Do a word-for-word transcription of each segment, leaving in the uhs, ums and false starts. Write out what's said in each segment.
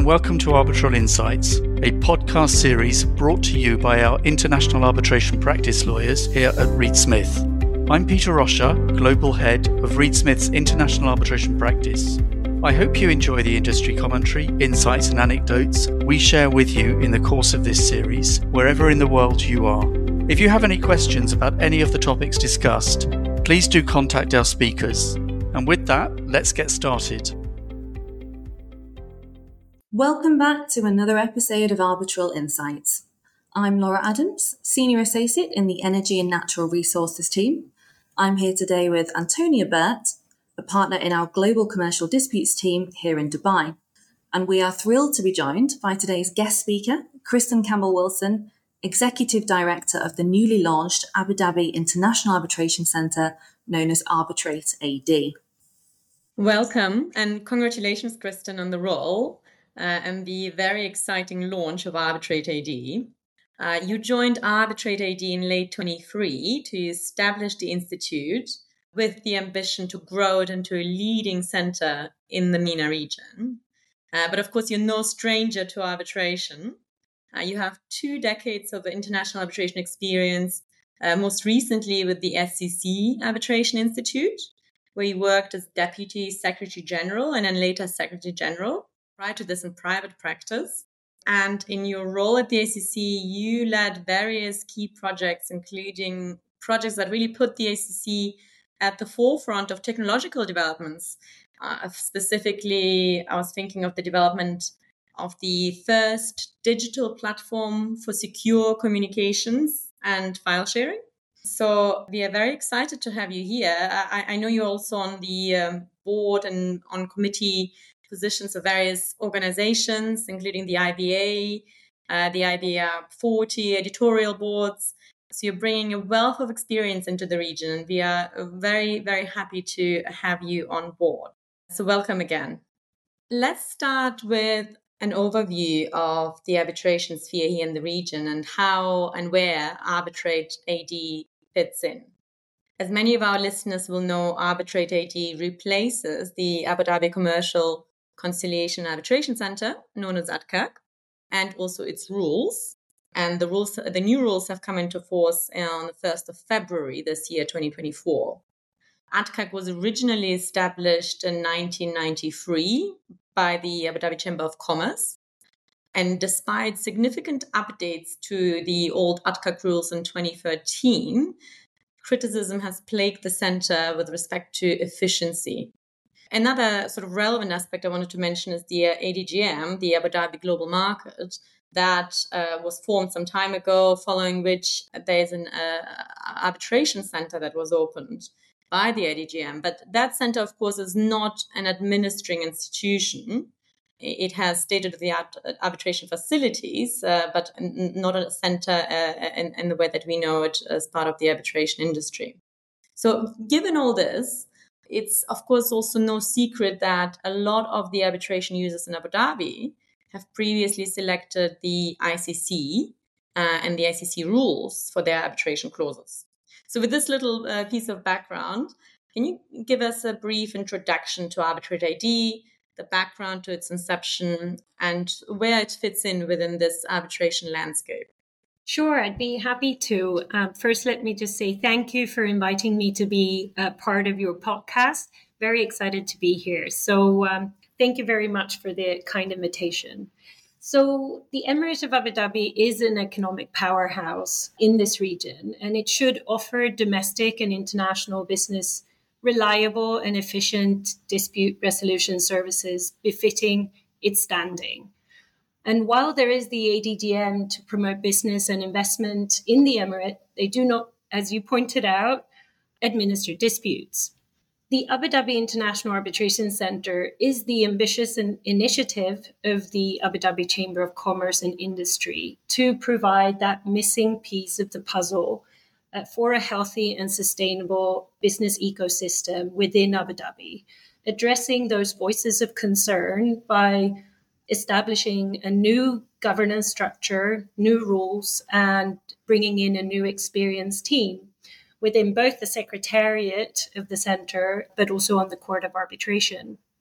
welcome to Arbitral Insights, a podcast series brought to you by our international arbitration practice lawyers here at Reed Smith. I'm Peter Roscher, Global Head of Reed Smith's International Arbitration Practice. I hope you enjoy the industry commentary, insights and anecdotes we share with you in the course of this series, wherever in the world you are. If you have any questions about any of the topics discussed, please do contact our speakers. And with that, let's get started. Welcome back to another episode of Arbitral Insights. I'm Laura Adams, Senior Associate in the Energy and Natural Resources team. I'm here today with Antonia Burt, a partner in our Global Commercial Disputes team here in Dubai. And we are thrilled to be joined by today's guest speaker, Kristen Campbell-Wilson, Executive Director of the newly launched Abu Dhabi International Arbitration Centre, known as Arbitrate A D. Welcome and congratulations, Kristen, on the role uh, and the very exciting launch of Arbitrate A D. Uh, you joined Arbitrate A D in late twenty-three to establish the institute with the ambition to grow it into a leading centre in the MENA region. Uh, but of course, you're no stranger to arbitration. Uh, you have two decades of international arbitration experience, uh, most recently with the S C C Arbitration Institute, where you worked as Deputy Secretary General and then later Secretary General, prior to this in private practice. And in your role at the A C C, you led various key projects, including projects that really put the A C C at the forefront of technological developments. Uh, specifically, I was thinking of the development of the first digital platform for secure communications and file sharing. So we are very excited to have you here. I, I know you're also on the um, board and on committee positions of various organizations, including the I B A, uh, the I B A forty editorial boards. So you're bringing a wealth of experience into the region, and we are very, very happy to have you on board. So welcome again. Let's start with an overview of the arbitration sphere here in the region and how and where Arbitrate A D fits in. As many of our listeners will know, Arbitrate A D replaces the Abu Dhabi Commercial Conciliation Arbitration Centre, known as A D C A C, and also its rules. And the rules, the new rules have come into force on the first of February this year, twenty twenty-four. A D C A C was originally established in nineteen ninety-three by the Abu Dhabi Chamber of Commerce. And despite significant updates to the old A D C A C rules in twenty thirteen, criticism has plagued the centre with respect to efficiency. Another sort of relevant aspect I wanted to mention is the A D G M, the Abu Dhabi Global Market, that uh, was formed some time ago, following which there's an uh, arbitration centre that was opened by the A D G M. But that centre, of course, is not an administering institution. It has state-of-the-art arbitration facilities, uh, but n- not a centre uh, in, in the way that we know it as part of the arbitration industry. So given all this, it's, of course, also no secret that a lot of the arbitration users in Abu Dhabi have previously selected the I C C uh, and the I C C rules for their arbitration clauses. So with this little uh, piece of background, can you give us a brief introduction to Arbitrate A D, the background to its inception, and where it fits in within this arbitration landscape? Sure, I'd be happy to. Um, first, let me just say thank you for inviting me to be a part of your podcast. Very excited to be here. So um, thank you very much for the kind invitation. So the Emirate of Abu Dhabi is an economic powerhouse in this region, and it should offer domestic and international business reliable and efficient dispute resolution services befitting its standing. And while there is the A D G M to promote business and investment in the Emirate, they do not, as you pointed out, administer disputes. The Abu Dhabi International Arbitration Centre is the ambitious initiative of the Abu Dhabi Chamber of Commerce and Industry to provide that missing piece of the puzzle uh, for a healthy and sustainable business ecosystem within Abu Dhabi, addressing those voices of concern by establishing a new governance structure, new rules, and bringing in a new experienced team within both the secretariat of the centre, but also on the Court of Arbitration.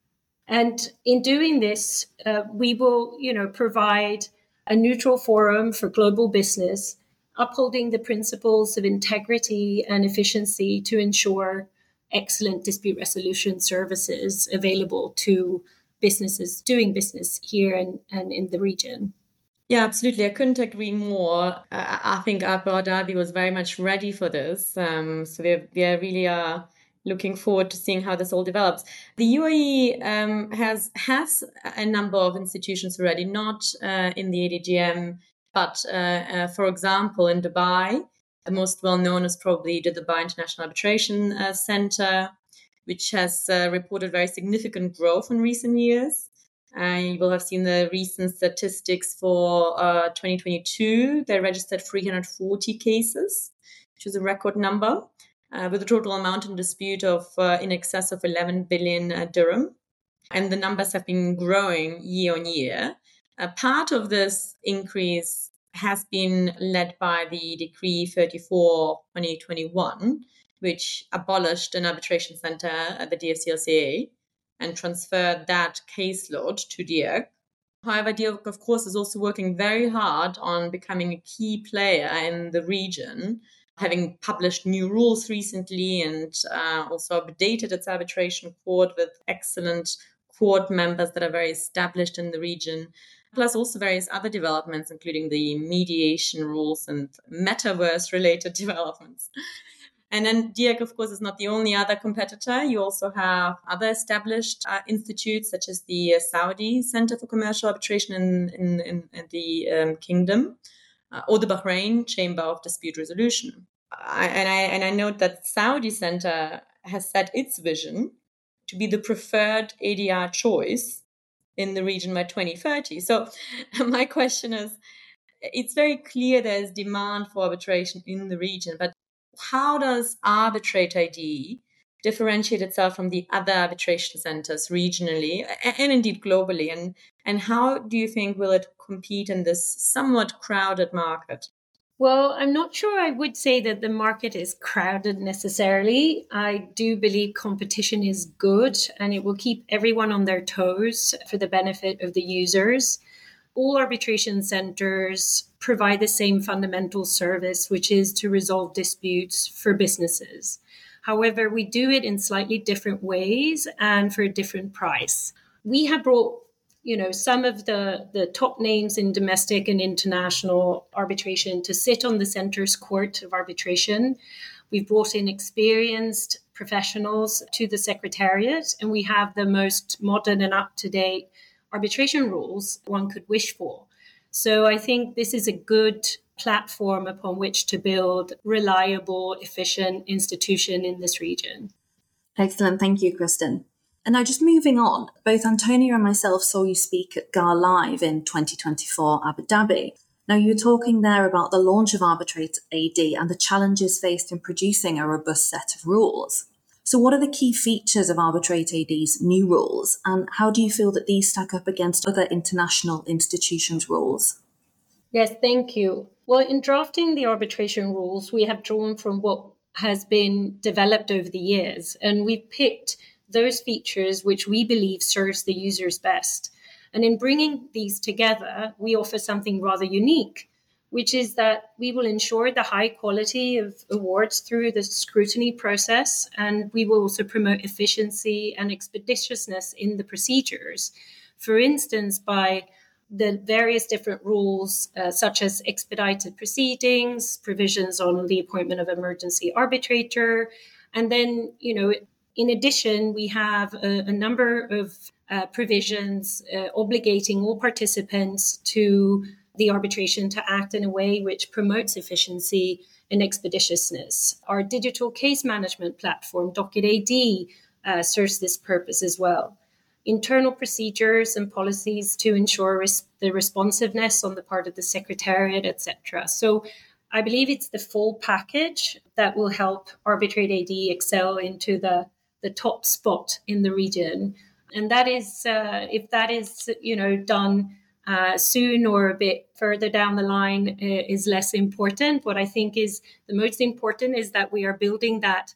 And in doing this, uh, we will, you know, provide a neutral forum for global business, upholding the principles of integrity and efficiency to ensure excellent dispute resolution services available to businesses doing business here and, and in the region. Yeah, absolutely. I couldn't agree more. Uh, I think Abu Dhabi was very much ready for this. Um, so we we really are looking forward to seeing how this all develops. The U A E um, has has a number of institutions already, not uh, in the A D G M, but uh, uh, for example, in Dubai, the most well known is probably the Dubai International Arbitration uh, Center, which has uh, reported very significant growth in recent years. Uh, you will have seen the recent statistics for uh, twenty twenty-two. They registered three hundred forty cases, which is a record number, uh, with a total amount in dispute of uh, in excess of eleven billion uh, dirham. And the numbers have been growing year on year. Uh, part of this increase has been led by the Decree thirty-four twenty twenty-one, which abolished an arbitration center at the D F C L C A and transferred that caseload to D I A C. However, D I A C, of course, is also working very hard on becoming a key player in the region, having published new rules recently and uh, also updated its arbitration court with excellent court members that are very established in the region, plus also various other developments, including the mediation rules and metaverse-related developments. And then D I A C, of course, is not the only other competitor. You also have other established uh, institutes, such as the uh, Saudi Center for Commercial Arbitration in, in, in, in the um, Kingdom, uh, or the Bahrain Chamber of Dispute Resolution. I, and, I, and I note that Saudi Center has set its vision to be the preferred A D R choice in the region by twenty thirty. So my question is, it's very clear there's demand for arbitration in the region, but how does Arbitrate I D differentiate itself from the other arbitration centers regionally and indeed globally? And, and how do you think will it compete in this somewhat crowded market? Well, I'm not sure I would say that the market is crowded necessarily. I do believe competition is good and it will keep everyone on their toes for the benefit of the users. All arbitration centers provide the same fundamental service, which is to resolve disputes for businesses. However, we do it in slightly different ways and for a different price. We have brought, you know, some of the, the top names in domestic and international arbitration to sit on the center's court of arbitration. We've brought in experienced professionals to the secretariat, and we have the most modern and up-to-date arbitration rules one could wish for. So I think this is a good platform upon which to build reliable, efficient institution in this region. Excellent. Thank you, Kristen. And now just moving on, both Antonia and myself saw you speak at G A R Live in twenty twenty-four Abu Dhabi. Now you were talking there about the launch of Arbitrate A D and the challenges faced in producing a robust set of rules. So what are the key features of Arbitrate A D's new rules, and how do you feel that these stack up against other international institutions' rules? Yes, thank you. Well, in drafting the arbitration rules, we have drawn from what has been developed over the years, and we've picked those features which we believe serves the users best. And in bringing these together, we offer something rather unique, which is that we will ensure the high quality of awards through the scrutiny process, and we will also promote efficiency and expeditiousness in the procedures. For instance, by the various different rules, uh, such as expedited proceedings, provisions on the appointment of emergency arbitrator, and then, you know, in addition, we have a, a number of uh, provisions uh, obligating all participants to the arbitration to act in a way which promotes efficiency and expeditiousness. Our digital case management platform, Docket A D, uh, serves this purpose as well. Internal procedures and policies to ensure res- the responsiveness on the part of the Secretariat, et cetera. So I believe it's the full package that will help Arbitrate A D excel into the, the top spot in the region. And that is, uh, if that is, you know, done Uh, soon or a bit further down the line uh, is less important. What I think is the most important is that we are building that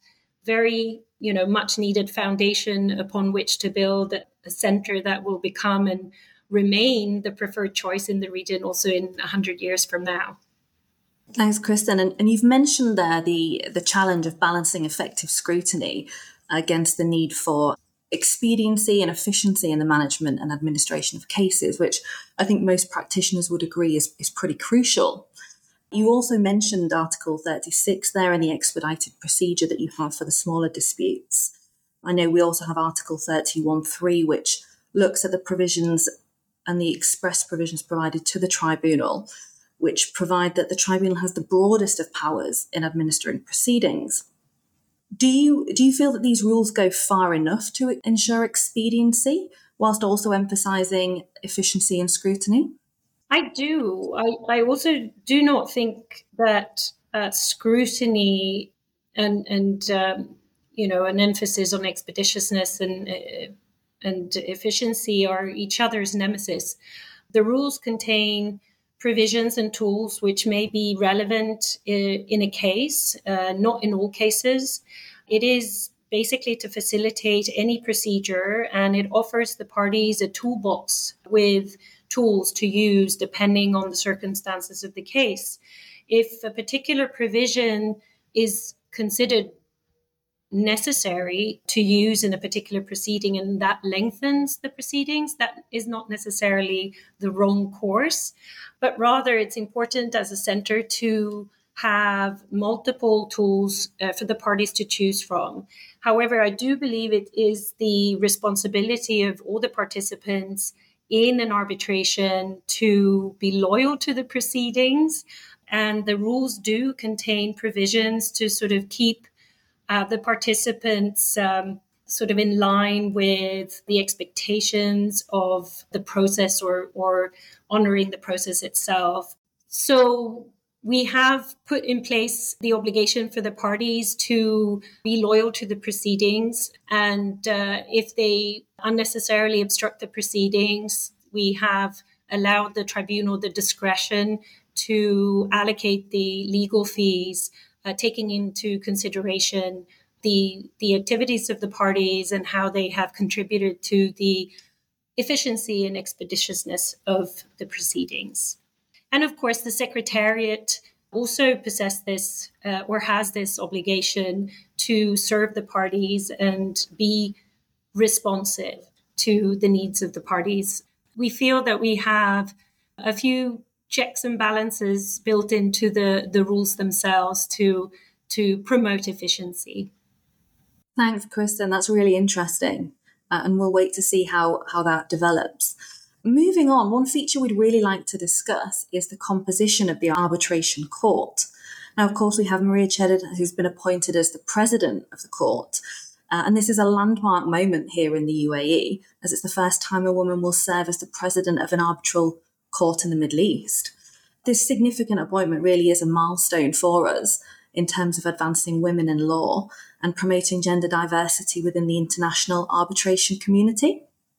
very, you know, much needed foundation upon which to build a center that will become and remain the preferred choice in the region also in one hundred years from now. Thanks, Kristen. And, and you've mentioned there the, the challenge of balancing effective scrutiny against the need for expediency and efficiency in the management and administration of cases, which I think most practitioners would agree is, is pretty crucial. You also mentioned Article thirty-six there and the expedited procedure that you have for the smaller disputes. I know we also have Article thirty-one point three, which looks at the provisions and the express provisions provided to the tribunal, which provide that the tribunal has the broadest of powers in administering proceedings. Do you do you feel that these rules go far enough to ensure expediency whilst also emphasising efficiency and scrutiny? I do. I, I also do not think that uh, scrutiny and and um, you know an emphasis on expeditiousness and uh, and efficiency are each other's nemesis. The rules contain provisions and tools which may be relevant in, in a case, uh, not in all cases. It is basically to facilitate any procedure, and it offers the parties a toolbox with tools to use depending on the circumstances of the case. If a particular provision is considered necessary to use in a particular proceeding and that lengthens the proceedings, that is not necessarily the wrong course, but rather it's important as a center to have multiple tools uh, for the parties to choose from. However, I do believe it is the responsibility of all the participants in an arbitration to be loyal to the proceedings, and the rules do contain provisions to sort of keep Uh, the participants um, sort of in line with the expectations of the process or, or honoring the process itself. So we have put in place the obligation for the parties to be loyal to the proceedings. And uh, if they unnecessarily obstruct the proceedings, we have allowed the tribunal the discretion to allocate the legal fees, Uh, taking into consideration the the activities of the parties and how they have contributed to the efficiency and expeditiousness of the proceedings. And of course, the Secretariat also possess this uh, or has this obligation to serve the parties and be responsive to the needs of the parties. We feel that we have a few checks and balances built into the, the rules themselves to, to promote efficiency. Thanks, Kristen. That's really interesting. Uh, and we'll wait to see how, how that develops. Moving on, one feature we'd really like to discuss is the composition of the arbitration court. Now, of course, we have Maria Cheddar, who's been appointed as the president of the court. Uh, and this is a landmark moment here in the U A E, as it's the first time a woman will serve as the president of an arbitral court in the Middle East. This significant appointment really is a milestone for us in terms of advancing women in law and promoting gender diversity within the international arbitration community.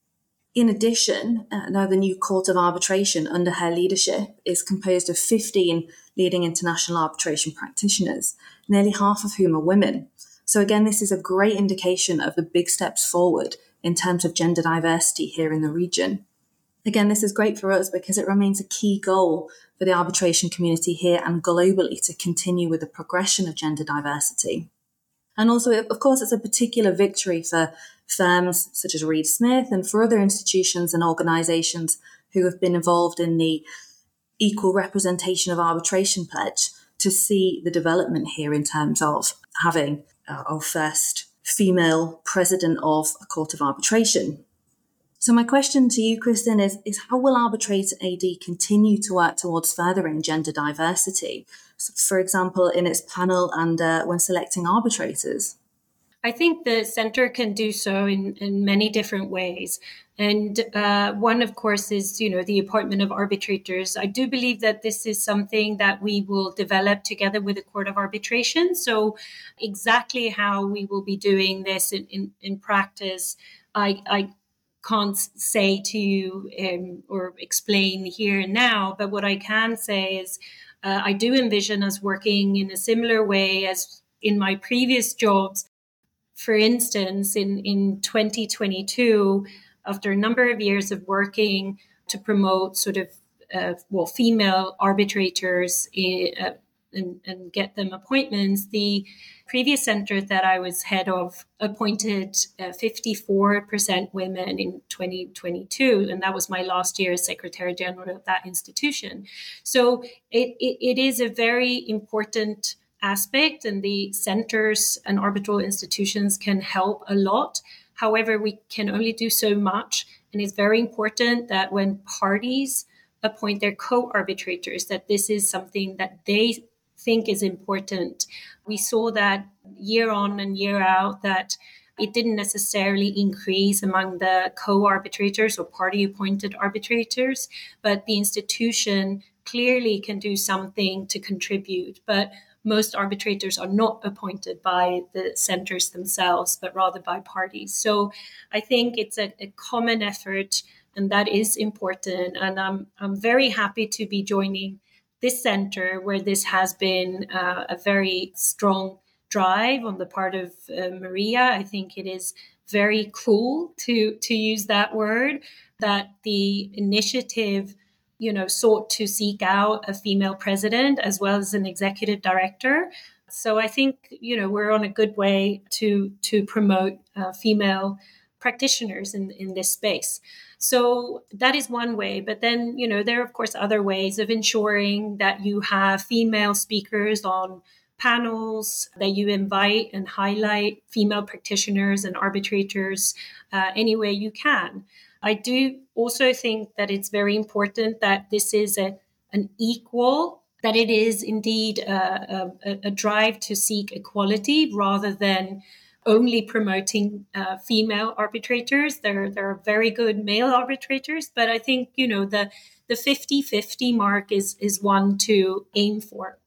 In addition, uh, now the new Court of Arbitration under her leadership is composed of fifteen leading international arbitration practitioners, nearly half of whom are women. So again, this is a great indication of the big steps forward in terms of gender diversity here in the region. Again, this is great for us because it remains a key goal for the arbitration community here and globally to continue with the progression of gender diversity. And also, of course, it's a particular victory for firms such as Reed Smith and for other institutions and organisations who have been involved in the equal representation of arbitration pledge to see the development here in terms of having uh, our first female president of a court of arbitration. So my question to you, Kristen, is, is how will Arbitrator A D continue to work towards furthering gender diversity, so for example, in its panel and uh, when selecting arbitrators? I think the Centre can do so in, in many different ways. And uh, one, of course, is, you know, the appointment of arbitrators. I do believe that this is something that we will develop together with the Court of Arbitration. So exactly how we will be doing this in, in, in practice, I, I can't say to you um, or explain here and now. But what I can say is uh, I do envision us working in a similar way as in my previous jobs, for instance, in, in twenty twenty-two, after a number of years of working to promote sort of, uh, well, female arbitrators in, uh, and, and get them appointments, the previous center that I was head of appointed uh, fifty-four percent women in twenty twenty-two. And that was my last year as Secretary General of that institution. So it, it, it is a very important aspect, and the centers and arbitral institutions can help a lot. However, we can only do so much. And it's very important that when parties appoint their co-arbitrators, that this is something that they think is important. We saw that year on and year out that it didn't necessarily increase among the co-arbitrators or party-appointed arbitrators, but the institution clearly can do something to contribute. But most arbitrators are not appointed by the centers themselves, but rather by parties. So I think it's a, a common effort, and that is important. And I'm, I'm very happy to be joining this center where this has been uh, a very strong drive on the part of uh, Maria. I think it is very cool, to, to use that word, that the initiative, you know, sought to seek out a female president as well as an executive director. So I think, you know, we're on a good way to, to promote uh, female practitioners in, in this space. So that is one way. But then, you know, there are, of course, other ways of ensuring that you have female speakers on panels, that you invite and highlight female practitioners and arbitrators uh, any way you can. I do also think that it's very important that this is a, an equal, that it is indeed a, a, a drive to seek equality rather than only promoting uh, female arbitrators. There, there are very good male arbitrators, but I think, you know, the the fifty-fifty mark is is one to aim for.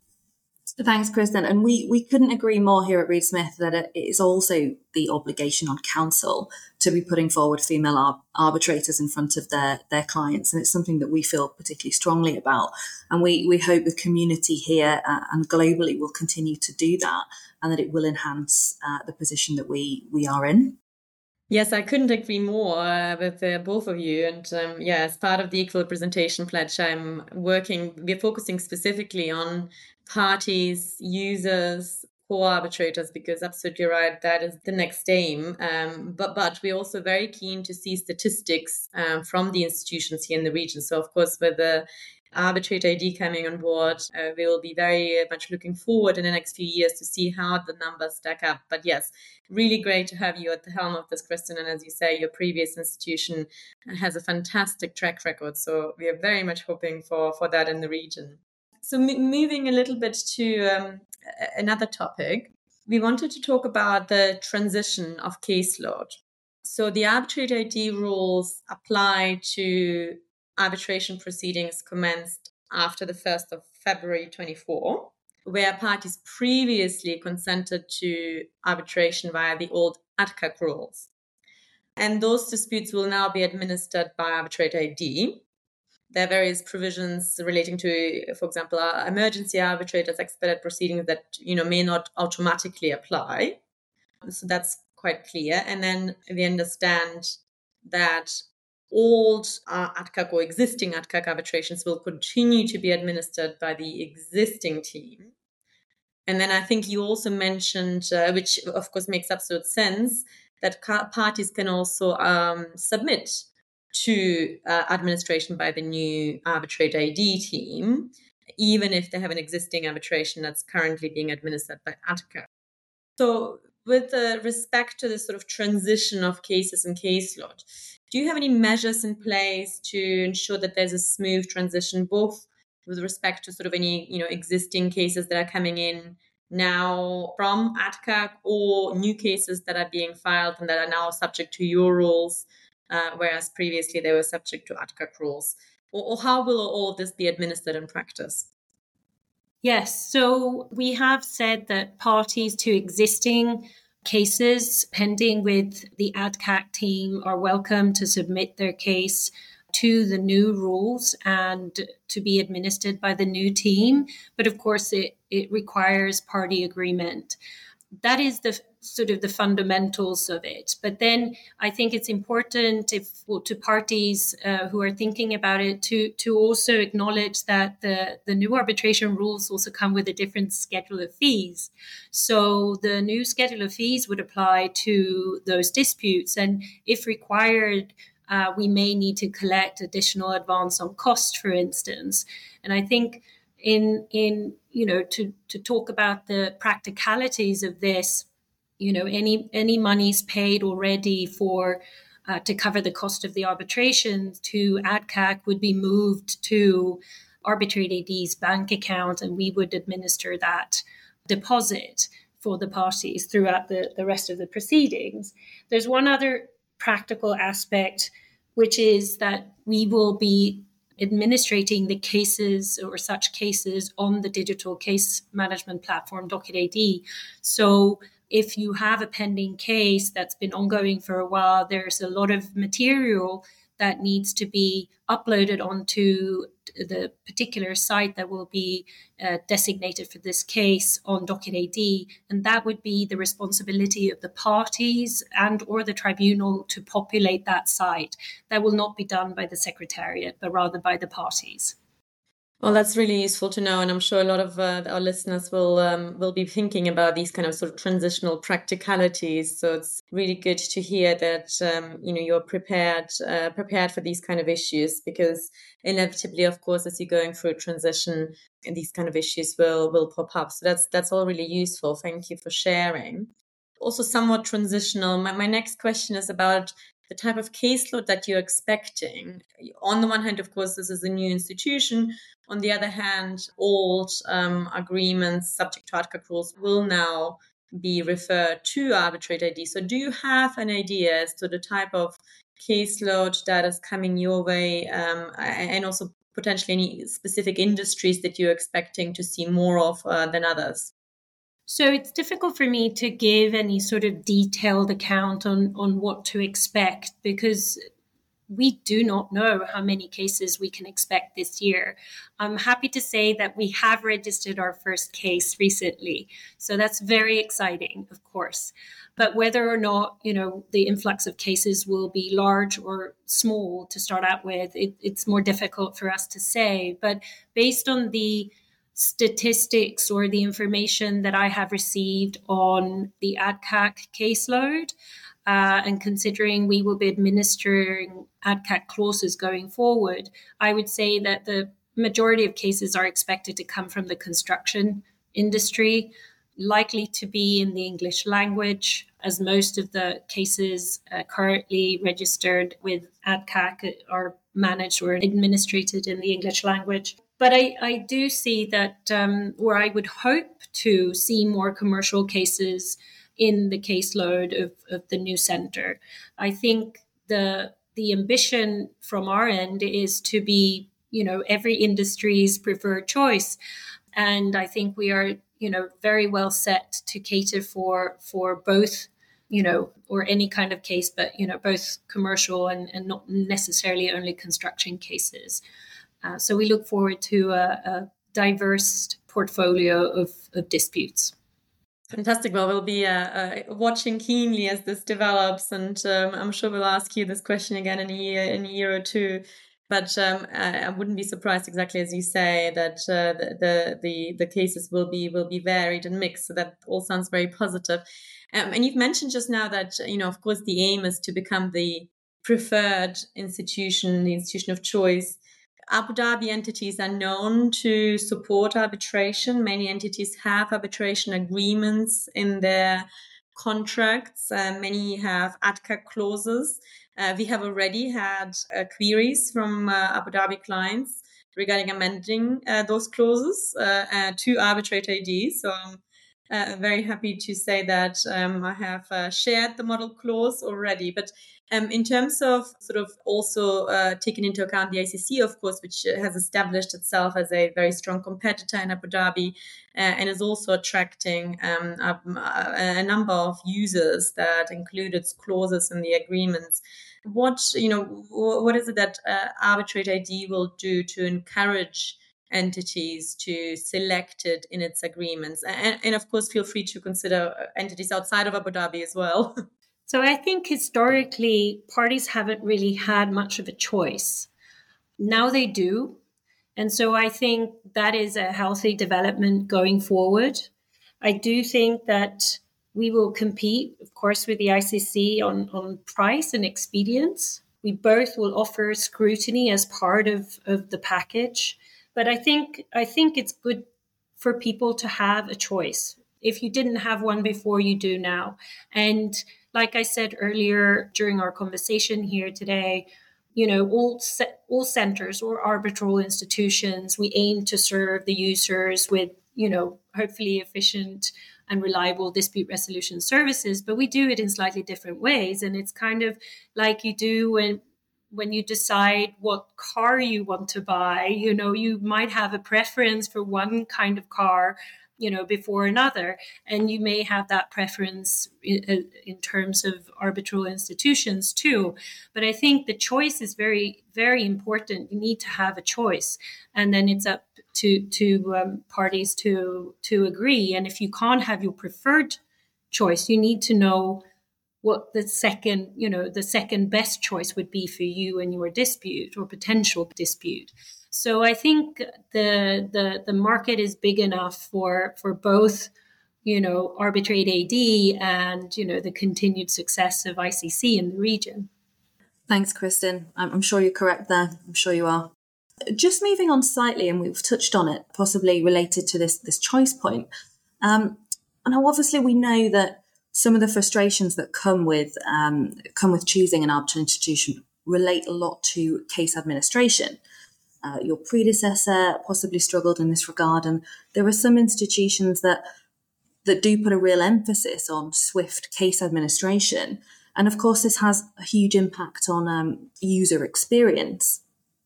Thanks, Kristen. And we, we couldn't agree more here at Reed Smith that it is also the obligation on council to be putting forward female ar- arbitrators in front of their, their clients. And it's something that we feel particularly strongly about. And we, we hope the community here uh, and globally will continue to do that, and that it will enhance uh, the position that we, we are in. Yes, I couldn't agree more uh, with uh, both of you. And um, yeah, as part of the Equal Representation Pledge, I'm working, we're focusing specifically on parties, users, co-arbitrators, because absolutely right, that is the next aim. Um, but but we're also very keen to see statistics um, from the institutions here in the region. So of course, with the Arbitrate I D coming on board, uh, we will be very much looking forward in the next few years to see how the numbers stack up. But yes, really great to have you at the helm of this, Kristen. And as you say, your previous institution has a fantastic track record. So we are very much hoping for, for that in the region. So m- moving a little bit to um, another topic, we wanted to talk about the transition of caseload. So the Arbitrate I D rules apply to arbitration proceedings commenced after the first of February twenty-four, where parties previously consented to arbitration via the old A D C A C rules. And those disputes will now be administered by Arbitrate I D. There are various provisions relating to, for example, uh, emergency arbitrators, expedite proceedings that, you know, may not automatically apply. So that's quite clear. And then we understand that old uh, A D C A C or existing A D C A C arbitrations will continue to be administered by the existing team. And then I think you also mentioned, uh, which of course makes absolute sense, that ca- parties can also um, submit to uh, administration by the new Arbitrate I D team, even if they have an existing arbitration that's currently being administered by A D C A C. So with uh, respect to this sort of transition of cases and caseload, do you have any measures in place to ensure that there's a smooth transition, both with respect to sort of any, you know, existing cases that are coming in now from A D C A C or new cases that are being filed and that are now subject to your rules, uh, whereas previously they were subject to A D C A C rules? Or, or how will all of this be administered in practice? Yes, so we have said that parties to existing cases pending with the A D C A C team are welcome to submit their case to the new rules and to be administered by the new team. But of course, it, it requires party agreement. That is the sort of the fundamentals of it. But then I think it's important if well, to parties uh, who are thinking about it to to also acknowledge that the, the new arbitration rules also come with a different schedule of fees. So the new schedule of fees would apply to those disputes. And if required, uh, we may need to collect additional advance on cost, for instance. And I think in, in you know, to, to talk about the practicalities of this, you know, any any monies paid already for uh, to cover the cost of the arbitration to A D C A C would be moved to Arbitrate A D's bank account, and we would administer that deposit for the parties throughout the, the rest of the proceedings. There's one other practical aspect, which is that we will be administrating the cases or such cases on the digital case management platform, Docket A D. So if you have a pending case that's been ongoing for a while, there's a lot of material that needs to be uploaded onto the particular site that will be uh, designated for this case on Docket A D. And that would be the responsibility of the parties and or the tribunal to populate that site. That will not be done by the Secretariat, but rather by the parties. Well, that's really useful to know, and I'm sure a lot of uh, our listeners will um, will be thinking about these kind of sort of transitional practicalities. So it's really good to hear that um, you know you're prepared uh, prepared for these kind of issues, because inevitably, of course, as you're going through a transition, these kind of issues will will pop up. So that's that's all really useful. Thank you for sharing. Also, somewhat transitional. My my next question is about the type of caseload that you're expecting. On the one hand, of course, this is a new institution. On the other hand, old um, agreements subject to A D C A C rules will now be referred to Arbitrate A D. So do you have an idea as to the type of caseload that is coming your way, um, and also potentially any specific industries that you're expecting to see more of uh, than others? So it's difficult for me to give any sort of detailed account on, on what to expect, because we do not know how many cases we can expect this year. I'm happy to say that we have registered our first case recently. So that's very exciting, of course. But whether or not, you know, the influx of cases will be large or small to start out with, it, it's more difficult for us to say. But based on the statistics or the information that I have received on the A D C A C caseload, uh, and considering we will be administering A D C A C clauses going forward, I would say that the majority of cases are expected to come from the construction industry, likely to be in the English language, as most of the cases uh, currently registered with A D C A C are managed or administrated in the English language. But I, I do see that, um, or I would hope to see more commercial cases in the caseload of, of the new center. I think the the ambition from our end is to be, you know, every industry's preferred choice. And I think we are, you know, very well set to cater for for both, you know, or any kind of case, but, you know, both commercial and, and not necessarily only construction cases. Uh, so we look forward to a, a diverse portfolio of, of disputes. Fantastic. Well, we'll be uh, uh, watching keenly as this develops, and um, I'm sure we'll ask you this question again in a year, in a year or two. But um, I, I wouldn't be surprised, exactly as you say, that uh, the, the the cases will be will be varied and mixed. So that all sounds very positive. Um, and you've mentioned just now that, you know, of course, the aim is to become the preferred institution, the institution of choice. Abu Dhabi entities are known to support arbitration. Many entities have arbitration agreements in their contracts. Uh, many have A D C A C clauses. Uh, we have already had uh, queries from uh, Abu Dhabi clients regarding amending uh, those clauses uh, uh, to Arbitrate A D. So I'm uh, very happy to say that um, I have uh, shared the model clause already. But Um, in terms of sort of also uh, taking into account the I C C, of course, which has established itself as a very strong competitor in Abu Dhabi uh, and is also attracting um, a, a number of users that include its clauses in the agreements. What, you know, what is it that uh, Arbitrate A D will do to encourage entities to select it in its agreements? And, and of course, feel free to consider entities outside of Abu Dhabi as well. So I think historically, parties haven't really had much of a choice. Now they do. And so I think that is a healthy development going forward. I do think that we will compete, of course, with the I C C on, on price and expedience. We both will offer scrutiny as part of, of the package. But I think I think it's good for people to have a choice. If you didn't have one before, you do now. And like I said earlier during our conversation here today, you know, all all centers or arbitral institutions, we aim to serve the users with, you know, hopefully efficient and reliable dispute resolution services, but we do it in slightly different ways. And it's kind of like you do when when you decide what car you want to buy. You know, you might have a preference for one kind of car, you know, before another, and you may have that preference in, in terms of arbitral institutions too. But I think the choice is very, very important. You need to have a choice, and then it's up to to um, parties to to agree. And if you can't have your preferred choice, you need to know what the second, you know, the second best choice would be for you and your dispute or potential dispute. So I think the the the market is big enough for for both, you know, Arbitrate A D and, you know, the continued success of I C C in the region. Thanks, Kristen. I'm, I'm sure you're correct there. I'm sure you are. Just moving on slightly, and we've touched on it, possibly related to this this choice point. Um, and obviously, we know that some of the frustrations that come with um, come with choosing an arbitral institution relate a lot to case administration. Uh, your predecessor possibly struggled in this regard, and there are some institutions that that do put a real emphasis on swift case administration. And of course, this has a huge impact on um, user experience.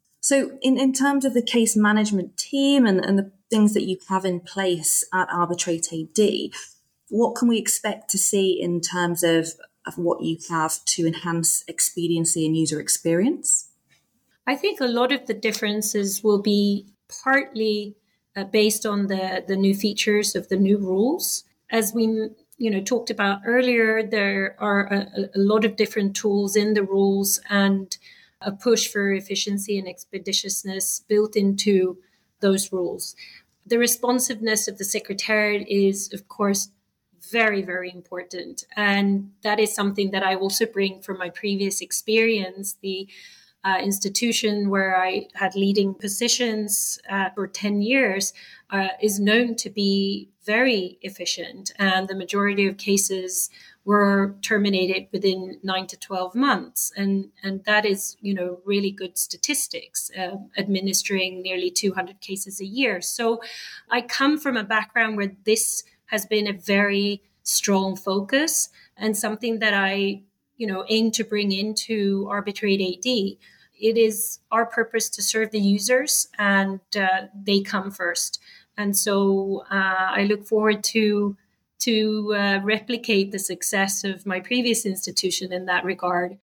So in, in terms of the case management team and, and the things that you have in place at Arbitrate A D, what can we expect to see in terms of, of what you have to enhance expediency and user experience? I think a lot of the differences will be partly uh, based on the, the new features of the new rules. As we you know talked about earlier, there are a, a lot of different tools in the rules and a push for efficiency and expeditiousness built into those rules. The responsiveness of the Secretariat is, of course, very, very important. And that is something that I also bring from my previous experience. The uh, institution where I had leading positions uh, for ten years uh, is known to be very efficient. And the majority of cases were terminated within nine to twelve months. And, and that is, you know, really good statistics, uh, administering nearly two hundred cases a year. So I come from a background where this has been a very strong focus and something that I, you know, aim to bring into Arbitrate A D. It is our purpose to serve the users, and uh, they come first. And so uh, I look forward to to uh, replicate the success of my previous institution in that regard.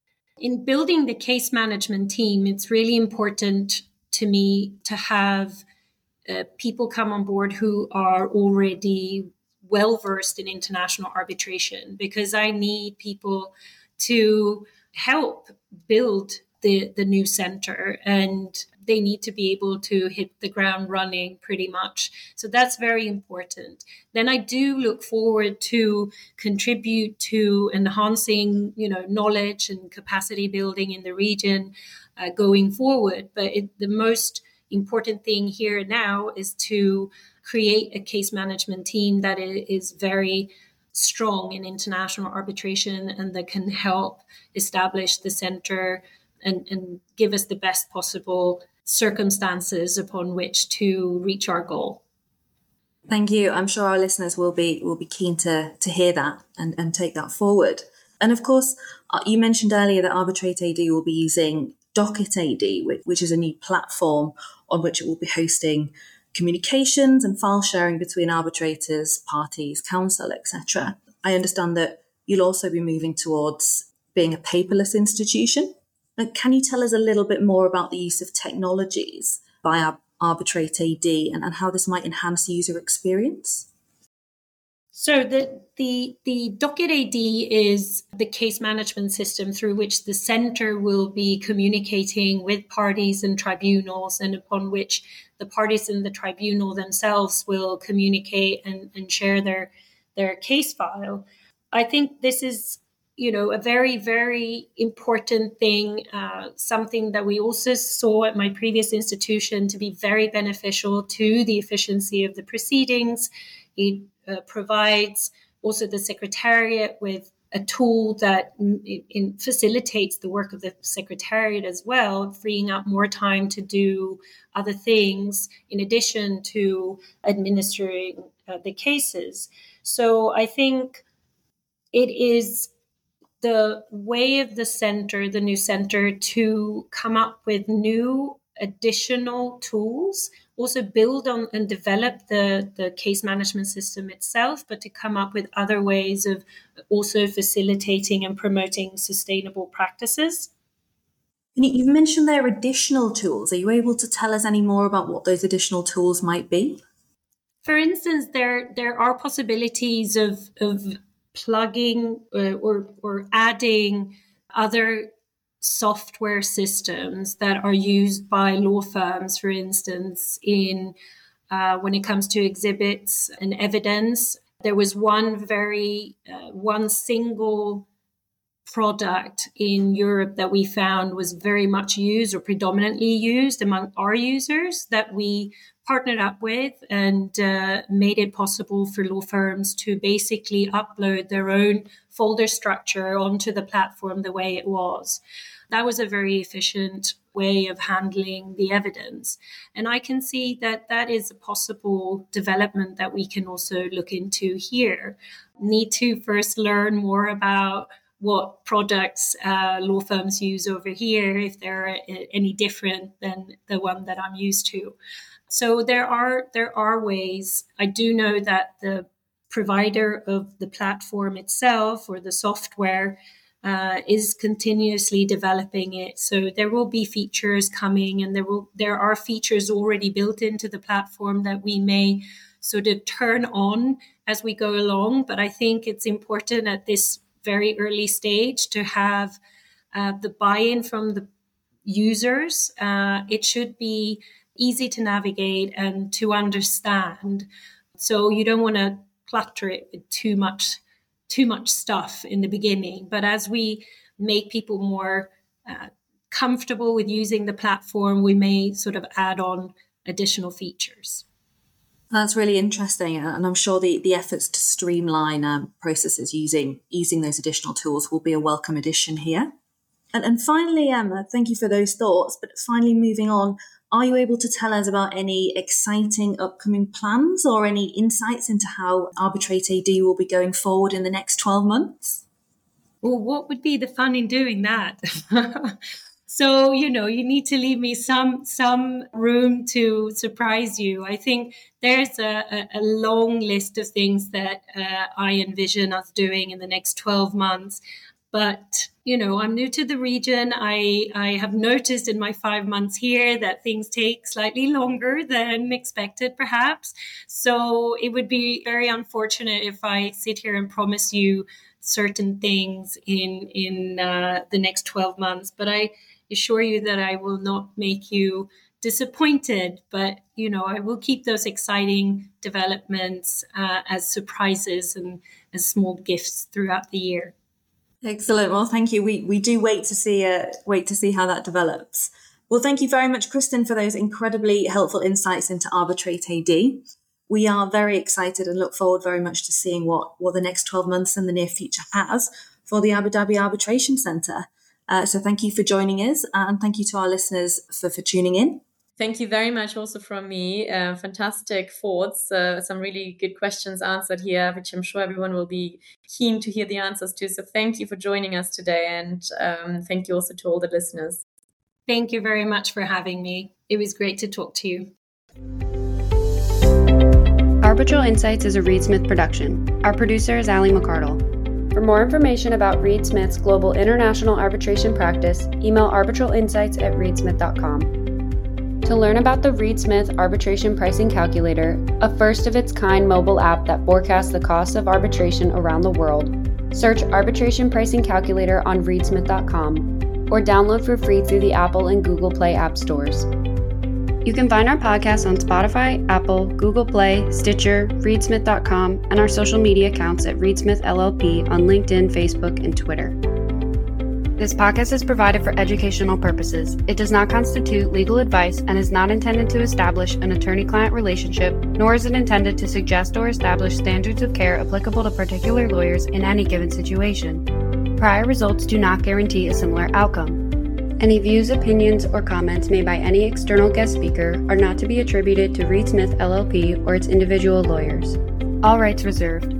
In building the case management team, it's really important to me to have uh, people come on board who are already well-versed in international arbitration, because I need people to help build the, the new center, and they need to be able to hit the ground running pretty much. So that's very important. Then I do look forward to contribute to enhancing, you know, knowledge and capacity building in the region uh, going forward. But it, the most important thing here now is to create a case management team that is very strong in international arbitration and that can help establish the center and, and give us the best possible circumstances upon which to reach our goal. Thank you. I'm sure our listeners will be will be keen to to hear that and, and take that forward. And of course, uh, you mentioned earlier that Arbitrate A D will be using Docket A D, which, which is a new platform on which it will be hosting communications and file sharing between arbitrators, parties, counsel, et cetera. I understand that you'll also be moving towards being a paperless institution. Now, can you tell us a little bit more about the use of technologies by Arbitrate A D and, and how this might enhance user experience? So the, the, the Docket A D is the case management system through which the center will be communicating with parties and tribunals, and upon which the parties in the tribunal themselves will communicate and, and share their, their case file. I think this is, you know, a very, very important thing, uh, something that we also saw at my previous institution to be very beneficial to the efficiency of the proceedings. It uh, provides also the Secretariat with a tool that in, in facilitates the work of the Secretariat as well, freeing up more time to do other things in addition to administering uh, the cases. So I think it is the way of the center, the new center, to come up with new additional tools, also build on and develop the, the case management system itself, but to come up with other ways of also facilitating and promoting sustainable practices. You've mentioned there are additional tools. Are you able to tell us any more about what those additional tools might be? For instance, there there are possibilities of of plugging uh, or or adding other software systems that are used by law firms, for instance, in uh, when it comes to exhibits and evidence. There was one very uh, one single product in Europe that we found was very much used or predominantly used among our users that we partnered up with and uh, made it possible for law firms to basically upload their own folder structure onto the platform the way it was. That was a very efficient way of handling the evidence. And I can see that that is a possible development that we can also look into here. Need to first learn more about what products uh, law firms use over here, if they're any different than the one that I'm used to. So there are there are ways. I do know that the provider of the platform itself or the software uh, is continuously developing it. So there will be features coming, and there will there are features already built into the platform that we may sort of turn on as we go along. But I think it's important at this very early stage to have uh, the buy-in from the users. Uh, it should be easy to navigate and to understand. So you don't want to clutter it with too much, too much stuff in the beginning. But as we make people more uh, comfortable with using the platform, we may sort of add on additional features. That's really interesting, and I'm sure the, the efforts to streamline um, processes using using those additional tools will be a welcome addition here. And, and finally, Emma, thank you for those thoughts, but finally moving on, are you able to tell us about any exciting upcoming plans or any insights into how Arbitrate A D will be going forward in the next twelve months? Well, what would be the fun in doing that? So, you know, you need to leave me some some room to surprise you. I think there's a, a long list of things that uh, I envision us doing in the next twelve months. But, you know, I'm new to the region. I, I have noticed in my five months here that things take slightly longer than expected, perhaps. So it would be very unfortunate if I sit here and promise you certain things in, in uh, the next twelve months. But I assure you that I will not make you disappointed, but, you know, I will keep those exciting developments uh, as surprises and as small gifts throughout the year. Excellent. Well, thank you. We we do wait to see uh, wait to see how that develops. Well, thank you very much, Kristen, for those incredibly helpful insights into Arbitrate A D. We are very excited and look forward very much to seeing what, what the next twelve months and the near future has for the Abu Dhabi Arbitration Centre. Uh, so thank you for joining us, and thank you to our listeners for, for tuning in. Thank you very much also from me. Uh, fantastic thoughts, uh, some really good questions answered here, which I'm sure everyone will be keen to hear the answers to. So thank you for joining us today, and um, thank you also to all the listeners. Thank you very much for having me. It was great to talk to you. Arbitral Insights is a Reed Smith production. Our producer is Ali McCardle. For more information about Reed Smith's global international arbitration practice, email arbitralinsights at reedsmith dot com. To learn about the Reed Smith Arbitration Pricing Calculator, a first-of-its-kind mobile app that forecasts the costs of arbitration around the world, search Arbitration Pricing Calculator on reed smith dot com or download for free through the Apple and Google Play app stores. You can find our podcast on Spotify, Apple, Google Play, Stitcher, reed smith dot com, and our social media accounts at Reed Smith L L P on LinkedIn, Facebook, and Twitter. This podcast is provided for educational purposes. It does not constitute legal advice and is not intended to establish an attorney-client relationship, nor is it intended to suggest or establish standards of care applicable to particular lawyers in any given situation. Prior results do not guarantee a similar outcome. Any views, opinions, or comments made by any external guest speaker are not to be attributed to Reed Smith L L P or its individual lawyers. All rights reserved.